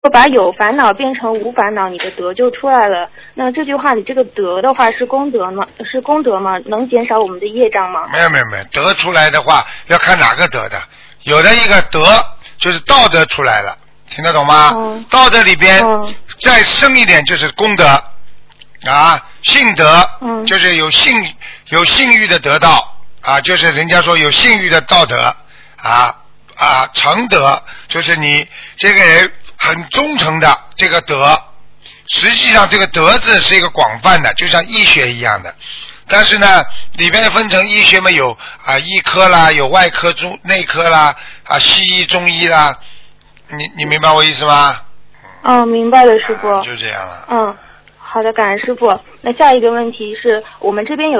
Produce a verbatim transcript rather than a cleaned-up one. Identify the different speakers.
Speaker 1: 把有烦恼变成无烦恼，你的德就出来了。那这句话里这个德的话是功德吗？是功德吗？能减少我们的业障吗？
Speaker 2: 没有没有没有，德出来的话要看哪个德的，有的一个德就是道德出来了，听得懂吗？
Speaker 1: 嗯、
Speaker 2: 道德里边、
Speaker 1: 嗯、
Speaker 2: 再深一点就是功德啊，性德、
Speaker 1: 嗯、就是
Speaker 2: 有性有性欲的得到啊，就是人家说有性欲的道德啊啊，诚德就是你这个人很忠诚的这个德。实际上这个德字是一个广泛的，就像医学一样的，但是呢里边分成医学嘛，有啊医科啦，有外科中内科啦，啊西医中医啦，你你明白我意思吗？
Speaker 1: 嗯，明白了师傅、
Speaker 2: 啊、就这样了。
Speaker 1: 嗯，好的，感恩师傅。那下一个问题是我们这边有